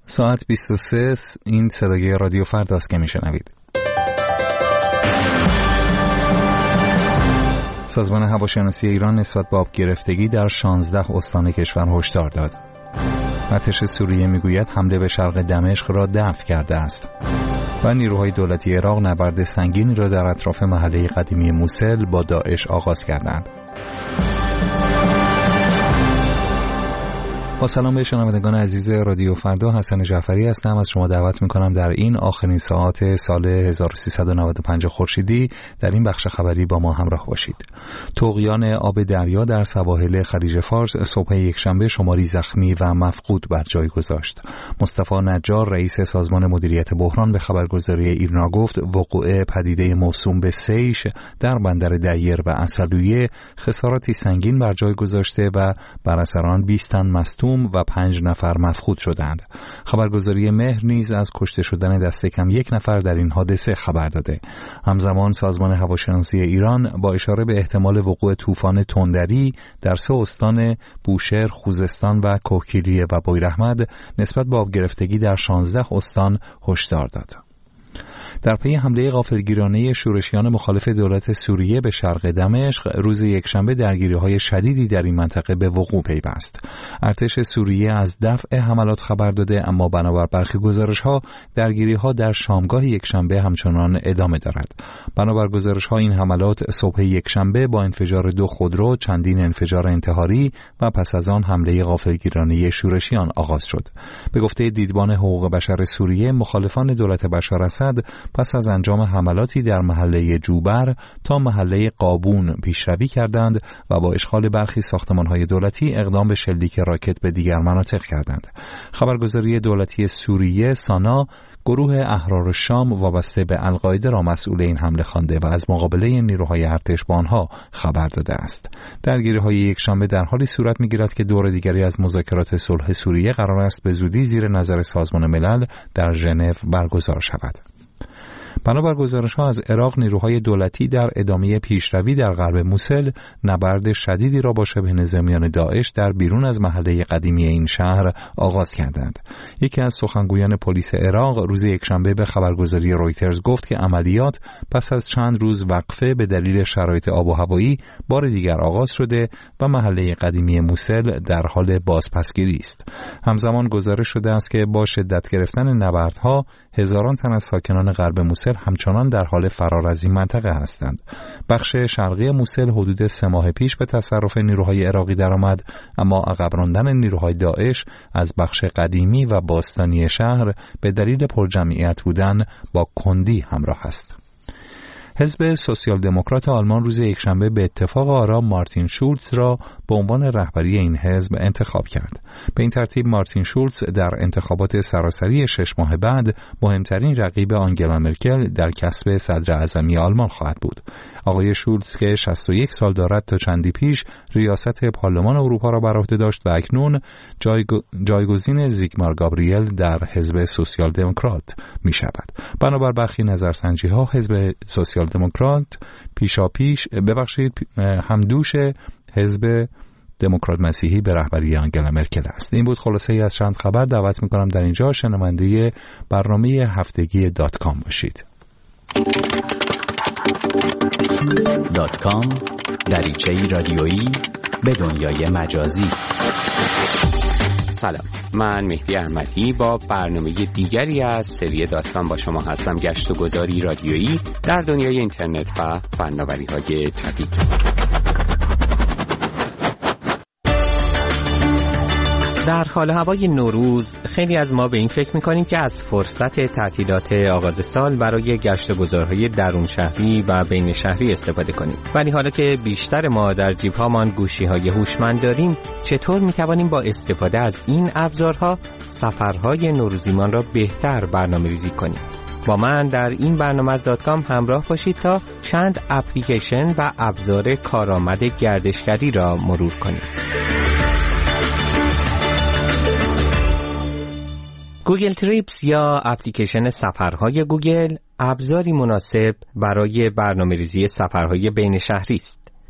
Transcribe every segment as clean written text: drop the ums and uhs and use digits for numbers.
ساعت 23 این صدای رادیو فرداست که میشنوید. سازمان هواشناسی ایران نسبت به آب گرفتگی در 16 استان کشور هشدار داد. ارتش سوریه میگوید حمله به شرق دمشق را دفع کرده است. و نیروهای دولتی عراق نبرد سنگینی را در اطراف محله قدیمی موسل با داعش آغاز کردند. با سلام به شنوندگان عزیز رادیو فردا، حسن جعفری هستم. از شما دعوت میکنم در این آخرین ساعات سال 1395 خورشیدی در این بخش خبری با ما همراه باشید. طغیان آب دریا در سواحل خلیج فارس صبح یکشنبه شماری زخمی و مفقود بر جای گذاشت. مصطفی نجار رئیس سازمان مدیریت بحران به خبرگزاری ایرنا گفت وقوع پدیده موسوم به سیش در بندر دیر و عسلویه خساراتی سنگین بر جای گذاشته و بر اثر آن 20 تن مصدوم و 5 نفر مفقود شدند. خبرگزاری مهر نیز از کشته شدن دست کم 1 نفر در این حادثه خبر داده. همزمان سازمان هواشناسی ایران با اشاره به احتمال وقوع طوفان تندری در 3 استان بوشهر، خوزستان و کوهگیری و بویراحمد نسبت به آب گرفتگی در 16 استان هشدار داد. در پی حمله غافلگیرانه شورشیان مخالف دولت سوریه به شرق دمشق روز یکشنبه درگیری‌های شدیدی در این منطقه به وقوع پیوست. ارتش سوریه از دفع حملات خبر داده، اما بنابر برخی گزارش‌ها درگیری‌ها در شامگاه یکشنبه همچنان ادامه دارد. بنابر گزارش‌ها این حملات صبح یکشنبه با انفجار 2 خودرو، چندین انفجار انتحاری و پس از آن حمله غافلگیرانه شورشیان آغاز شد. به گفته دیدبان حقوق بشر سوریه، مخالفان دولت بشار اسد پس از انجام حملاتی در محله جوبر تا محله قابون پیشروی کردند و با اشغال برخی ساختمان‌های دولتی اقدام به شلیک راکت به دیگر مناطق کردند. خبرگزاری دولتی سوریه سانا گروه احرار الشام وابسته به القاعده را مسئول این حمله خوانده و از مقابله نیروهای ارتش با آنها خبر داده است. درگیری‌های یکشنبه در حالی صورت می‌گیرد که دور دیگری از مذاکرات صلح سوریه قرار است به زودی زیر نظر سازمان ملل در ژنو برگزار شود. بنابر گزارش‌ها از عراق، نیروهای دولتی در ادامه پیشروی در غرب موسل نبرد شدیدی را با شبه نظامیان داعش در بیرون از محله قدیمی این شهر آغاز کردند. یکی از سخنگویان پلیس عراق روز یکشنبه به خبرگزاری رویترز گفت که عملیات پس از چند روز وقفه به دلیل شرایط آب و هوایی بار دیگر آغاز شده و محله قدیمی موسل در حال بازپسگیری است. همزمان گزارش شده است که با شدت گرفتن نبردها هزاران تن از ساکنان غرب موسل همچنان در حال فرار از این منطقه هستند. بخش شرقی موسل حدود 3 ماه پیش به تصرف نیروهای عراقی درآمد، اما عقب راندن نیروهای داعش از بخش قدیمی و باستانی شهر به دلیل پرجمعیت بودن با کندی همراه است. حزب سوسیال دموکرات آلمان روز یکشنبه به اتفاق آرا مارتین شولز را به عنوان رهبری این حزب انتخاب کرد. به این ترتیب مارتین شولز در انتخابات سراسری 6 ماه بعد مهمترین رقیب آنگلا مرکل در کسب صدر اعظمی آلمان خواهد بود. آقای شولز که 61 سال دارد تا چندی پیش ریاست پارلمان اروپا را بر عهده داشت و اکنون جایگزین زیگمار گابریل در حزب سوسیال دموکرات می شود. بنابر برخی نظرسنجی‌ها حزب سوسیال دموکرات همدوش حزب دموکرات مسیحی به رهبری آنگلا مرکل است. این بود خلاصه ای از چند خبر. دعوت می کنم در اینجا شنونده برنامه هفتگی .com باشید. .com دریچه‌ای رادیویی به دنیای مجازی. سلام، من مهدی احمدی با برنامه دیگری از سری .com با شما هستم. گشت و گذاری رادیویی در دنیای اینترنت و فناوری‌های جدید. در حال هوای نوروز خیلی از ما به این فکر می‌کنیم که از فرصت تعطیلات آغاز سال برای گشت و گذارهای درون شهری و بین شهری استفاده کنیم. ولی حالا که بیشتر ما در جیب‌هامان گوشی‌های هوشمند داریم، چطور می‌توانیم با استفاده از این ابزارها سفرهای نوروزیمان را بهتر برنامه‌ریزی کنیم؟ با من در این برنامه از .com همراه باشید تا چند اپلیکیشن و ابزار کارآمد گردشگری را مرور کنیم. گوگل تریپس یا اپلیکیشن سفرهای گوگل ابزاری مناسب برای برنامه‌ریزی سفرهای بین شهری است.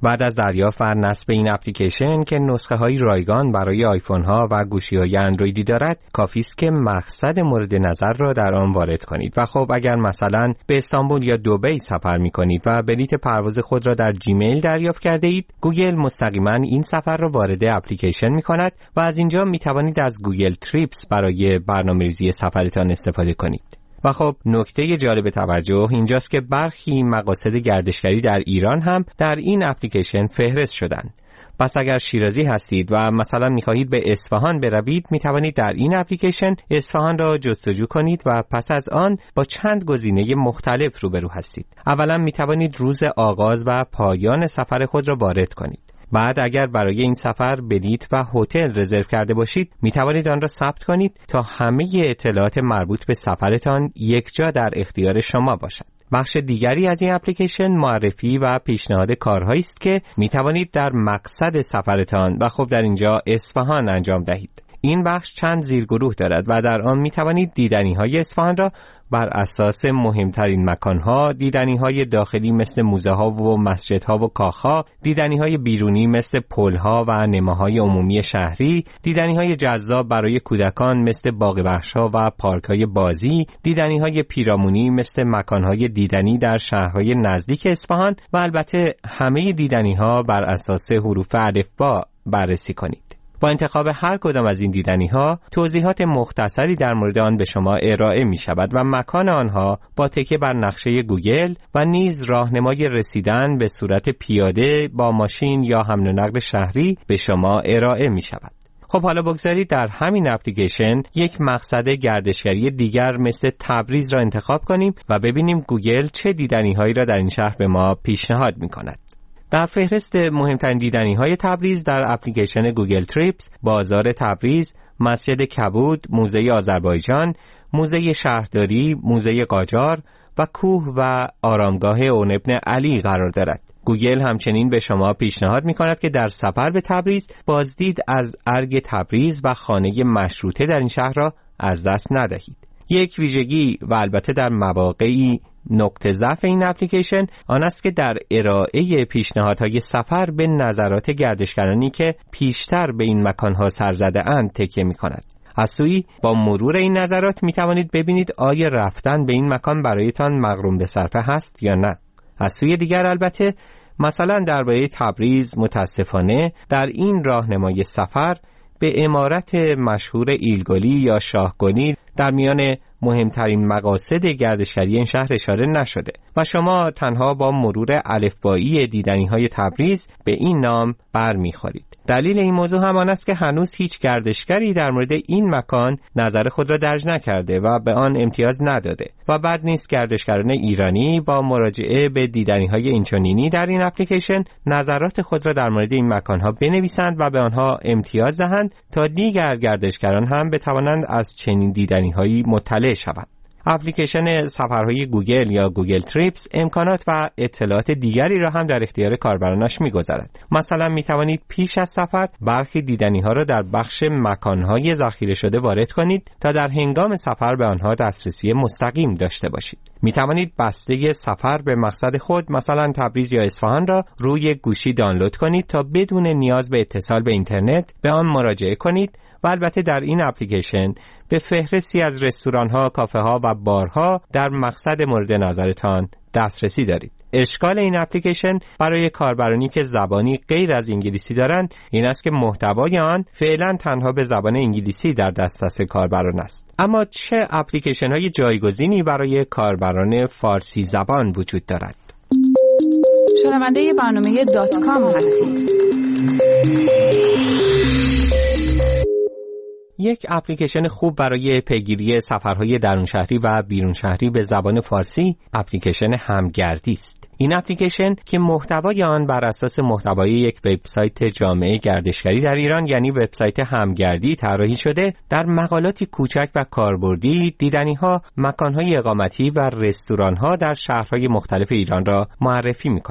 بعد از دریافت و نصب این اپلیکیشن که نسخه های رایگان برای آیفون ها و گوشی های اندرویدی دارد، کافی است که مقصد مورد نظر را در آن وارد کنید و خب اگر مثلا به استانبول یا دبی سفر می کنید و بلیط پرواز خود را در جیمیل دریافت کرده اید، گوگل مستقیما این سفر را وارد اپلیکیشن می کند و از اینجا می توانید از گوگل تریپس برای برنامه‌ریزی سفرتان استفاده کنید. و خب نکته جالب توجه اینجاست که برخی مقاصد گردشگری در ایران هم در این اپلیکیشن فهرست شدند. پس اگر شیرازی هستید و مثلا می‌خواهید به اصفهان بروید، می‌توانید در این اپلیکیشن اصفهان را جستجو کنید و پس از آن با چند گزینه مختلف روبرو هستید. اولا می‌توانید روز آغاز و پایان سفر خود را وارد کنید. بعد اگر برای این سفر بلیط و هتل رزرو کرده باشید، می توانید آن را ثبت کنید تا همه اطلاعات مربوط به سفرتان یکجا در اختیار شما باشد. بخش دیگری از این اپلیکیشن معرفی و پیشنهاد کارهایی است که می توانید در مقصد سفرتان و خب در اینجا اصفهان انجام دهید. این بخش چند زیرگروه دارد و در آن می توانید دیدنی‌های اصفهان را بر اساس مهمترین مکانها، دیدنی‌های داخلی مثل موزه‌ها و مسجدها و کاخ‌ها، دیدنی‌های بیرونی مثل پل‌ها و نماهای عمومی شهری، دیدنی‌های جذاب برای کودکان مثل باغ وحش‌ها و پارک‌های بازی، دیدنی‌های پیرامونی مثل مکان‌های دیدنی در شهرهای نزدیک اصفهان و البته همه دیدنی‌ها بر اساس حروف الفبا بررسی کنید. با انتخاب هر کدام از این دیدنی‌ها، توضیحات مختصری در مورد آن به شما ارائه می‌شود و مکان آنها با تکیه بر نقشه گوگل و نیز راهنمای رسیدن به صورت پیاده با ماشین یا حمل و نقل شهری به شما ارائه می‌شود. خب حالا بگذارید در همین اپلیکیشن یک مقصد گردشگری دیگر مثل تبریز را انتخاب کنیم و ببینیم گوگل چه دیدنی‌هایی را در این شهر به ما پیشنهاد می‌کند. در فهرست مهمترین دیدنی‌های تبریز در اپلیکیشن گوگل تریپس، بازار تبریز، مسجد کبود، موزه آذربایجان، موزه شهرداری، موزه قاجار و کوه و آرامگاه اون ابن علی قرار دارد. گوگل همچنین به شما پیشنهاد می‌کند که در سفر به تبریز بازدید از ارگ تبریز و خانه مشروطه در این شهر را از دست ندهید. یک ویژگی و البته در مواقعی نقطه ضعف این اپلیکیشن آن است که در ارائه پیشنهادهای سفر به نظرات گردشگرانی که پیشتر به این مکانها سر زده اند تکیه می کند. از سوی با مرور این نظرات می توانید ببینید آیا رفتن به این مکان برایتان مغروم به صرفه هست یا نه. از سوی دیگر البته مثلا درباره تبریز متاسفانه در این راهنمای سفر به عمارت مشهور ایلگلی یا شاهگلی در میان مهمترین مقاصد گردشگری این شهر اشاره نشده و شما تنها با مرور الفبایی دیدنی‌های تبریز به این نام برمیخورید. دلیل این موضوع همان است که هنوز هیچ گردشگری در مورد این مکان نظر خود را درج نکرده و به آن امتیاز نداده و بد نیست گردشگران ایرانی با مراجعه به دیدنی‌های اینچنینی در این اپلیکیشن نظرات خود را در مورد این مکان‌ها بنویسند و به آنها امتیاز دهند تا دیگر گردشگران هم بتوانند از چنین دیدنی‌هایی مطلع شوند. اپلیکیشن سفرهای گوگل یا گوگل تریپس امکانات و اطلاعات دیگری را هم در اختیار کاربرانش می‌گذارد. مثلا می‌توانید پیش از سفر برخی دیدنی‌ها را در بخش مکان‌های ذخیره شده وارد کنید تا در هنگام سفر به آنها دسترسی مستقیم داشته باشید. می‌توانید بسته سفر به مقصد خود مثلا تبریز یا اصفهان را روی گوشی دانلود کنید تا بدون نیاز به اتصال به اینترنت به آن مراجعه کنید و البته در این اپلیکیشن به فهرستی از رستوران‌ها، کافه‌ها و بارها در مقصد مورد نظرتان دسترسی دارید. اشکال این اپلیکیشن برای کاربرانی که زبانی غیر از انگلیسی دارند این است که محتوای آن فعلا تنها به زبان انگلیسی در دسترس کاربران است. اما چه اپلیکیشن‌های جایگزینی برای کاربران فارسی زبان وجود دارد؟ شنونده برنامه .com هستید. یک اپلیکیشن خوب برای پیگیری سفرهای درون شهری و بیرون شهری به زبان فارسی اپلیکیشن همگردی است. این اپلیکیشن که محتوای آن بر اساس محتوای یک وبسایت جامعه گردشگری در ایران یعنی وبسایت همگردی طراحی شده، در مقالاتی کوچک و کاربردی دیدنی‌ها، مکان‌های اقامتی و رستوران‌ها در شهرهای مختلف ایران را معرفی می‌کند.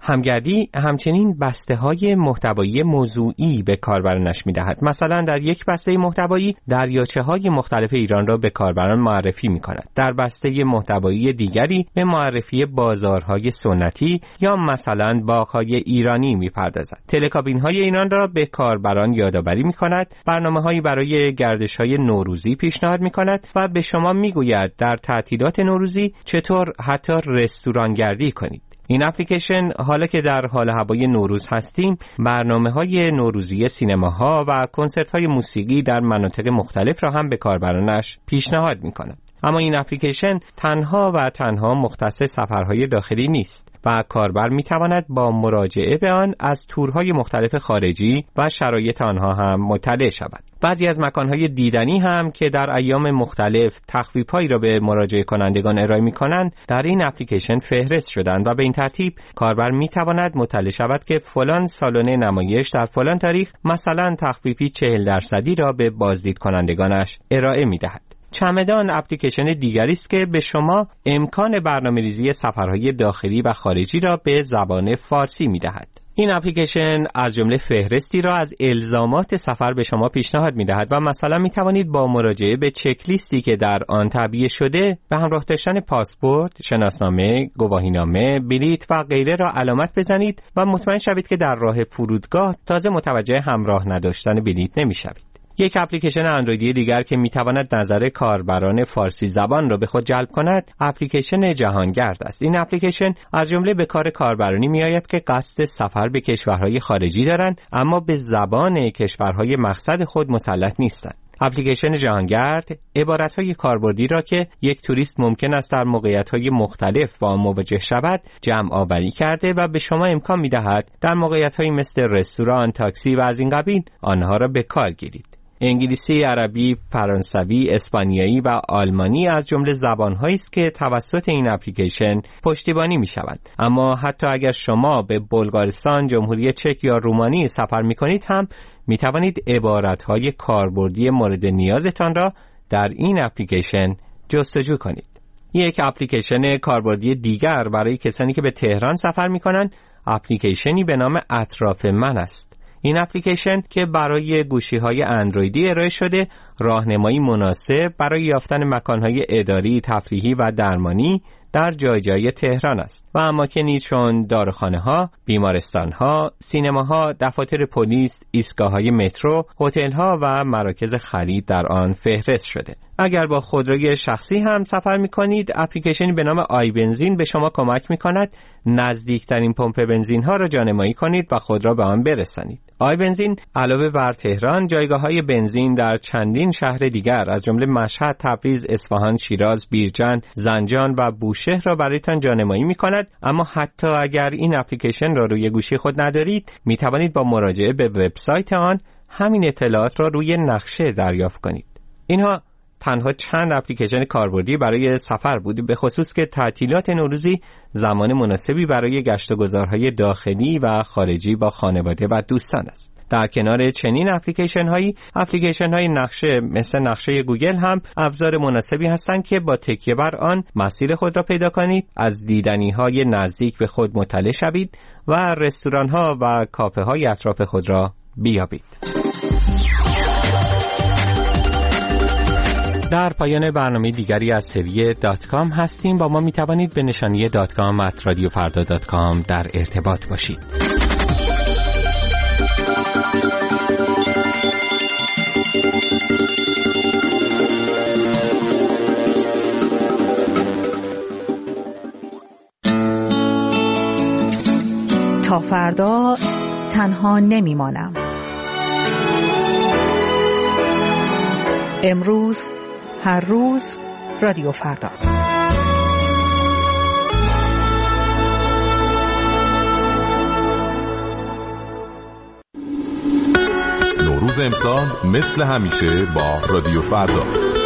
همگردی همچنین بسته‌های محتوایی موضوعی به کاربرانش می‌دهد. مثلا در یک بسته محتوایی دریاچه‌های مختلف ایران را به کاربران معرفی می‌کند. در بسته محتوایی دیگری به معرفی بازارهای سنتی یا مثلا باغ‌های ایرانی می‌پردازد. تلکابین‌های ایران را به کاربران یادآوری می‌کند، برنامه‌هایی برای گردش‌های نوروزی پیشنهاد می‌کند و به شما می‌گوید در تعطیلات نوروزی چطور حتی رستورانگردی کنید. این اپلیکیشن حالا که در حال هوای نوروز هستیم، برنامه‌های نوروزی سینماها و کنسرت‌های موسیقی در مناطق مختلف را هم به کاربرانش پیشنهاد می‌کند. اما این اپلیکیشن تنها و تنها مختص سفرهای داخلی نیست و کاربر می‌تواند با مراجعه به آن از تورهای مختلف خارجی و شرایط آنها هم مطلع شود. بعضی از مکانهای دیدنی هم که در ایام مختلف تخفیف‌هایی را به مراجعه کنندگان ارائه می‌کنند در این اپلیکیشن فهرست شدند و به این ترتیب کاربر می‌تواند مطلع شود که فلان سالن نمایش در فلان تاریخ مثلا تخفیفی 40% را به بازدید کنندگانش ارائه می‌دهد. چمدان اپلیکیشن دیگری است که به شما امکان برنامه‌ریزی سفرهای داخلی و خارجی را به زبان فارسی می‌دهد. این اپلیکیشن از جمله فهرستی را از الزامات سفر به شما پیشنهاد می‌دهد و مثلا می‌توانید با مراجعه به چک لیستی که در آن تعبیه شده به همراه داشتن پاسپورت، شناسنامه، گواهینامه، بلیط و غیره را علامت بزنید و مطمئن شوید که در راه فرودگاه تازه متوجه همراه نداشتن بلیط نمی‌شوید. یک اپلیکیشن اندرویدی دیگر که میتواند نظر کاربران فارسی زبان را به خود جلب کند، اپلیکیشن جهانگرد است. این اپلیکیشن از جمله به کار کاربرانی میآید که قصد سفر به کشورهای خارجی دارند اما به زبان کشورهای مقصد خود مسلط نیستند. اپلیکیشن جهانگرد عبارتهای کاربردی را که یک توریست ممکن است در موقعیت‌های مختلف با آن مواجه شود جمع آوری کرده و به شما امکان می‌دهد در موقعیت‌هایی مثل رستوران، تاکسی و از این قبیل آنها را به کار گیرید. انگلیسی، عربی، فرانسوی، اسپانیایی و آلمانی از جمله زبان‌هایی است که توسط این اپلیکیشن پشتیبانی می‌شوند. اما حتی اگر شما به بلغارستان، جمهوری چک یا رومانی سفر می‌کنید هم می‌توانید عبارت‌های کاربردی مورد نیازتان را در این اپلیکیشن جستجو کنید. یک اپلیکیشن کاربردی دیگر برای کسانی که به تهران سفر می‌کنند، اپلیکیشنی به نام اطراف من است. این اپلیکیشن که برای گوشی‌های اندرویدی ارائه شده، راهنمایی مناسب برای یافتن مکان‌های اداری، تفریحی و درمانی در جای تهران است و اماکنی چون داروخانه‌ها، بیمارستان‌ها، سینماها، دفاتر پلیس، ایستگاه‌های مترو، هتل‌ها و مراکز خرید در آن فهرست شده. اگر با خودروی شخصی هم سفر می‌کنید، اپلیکیشنی به نام آی بنزین به شما کمک می‌کند نزدیکترین پمپ بنزین‌ها را جانمایی کنید و خود را به آن برسانید. آی بنزین علاوه بر تهران، جایگاه‌های بنزین در چندین شهر دیگر از جمله مشهد، تبریز، اصفهان، شیراز، بیرجند، زنجان و بوشهر را برایتان جانمایی می‌کند. اما حتی اگر این اپلیکیشن را روی گوشی خود ندارید، می‌توانید با مراجعه به وبسایت آن همین اطلاعات را روی نقشه دریافت کنید. اینها تنها چند اپلیکیشن کاربردی برای سفر بود، به خصوص که تعطیلات نوروزی زمان مناسبی برای گشت و گذارهای داخلی و خارجی با خانواده و دوستان است. در کنار چنین اپلیکیشن های نقشه مثل نقشه گوگل هم ابزار مناسبی هستند که با تکیه بر آن مسیر خود را پیدا کنید، از دیدنی های نزدیک به خود مطلع شوید و رستوران ها و کافه های اطراف خود را بیابید. در پایان برنامه دیگری از سری .com هستیم. با ما می توانید به نشانی .com@radiofarda.com در ارتباط باشید. تا فردا تنها نمیمانم. امروز، هر روز، رادیو فردا. نوروز امسال مثل همیشه با رادیو فردا.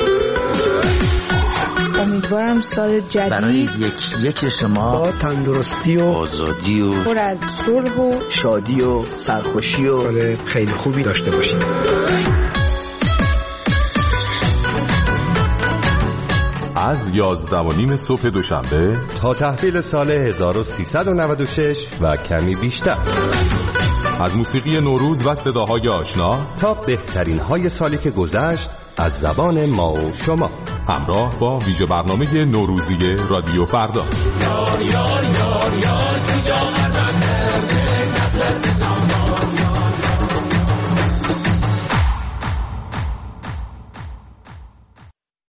امیدوارم سال جدید برای یک شما با تندرستی و آزادی و پر از صلح و شادی و سرخوشی و سال خیلی خوبی داشته باشید. از 11:30 صبح دوشنبه تا تحویل سال 1396 و کمی بیشتر. از موسیقی نوروز و صداهای آشنا تا بهترین های سالی که گذشت از زبان ما و شما، همراه با ویژه برنامه نوروزی رادیو فردا. یار یار یار یار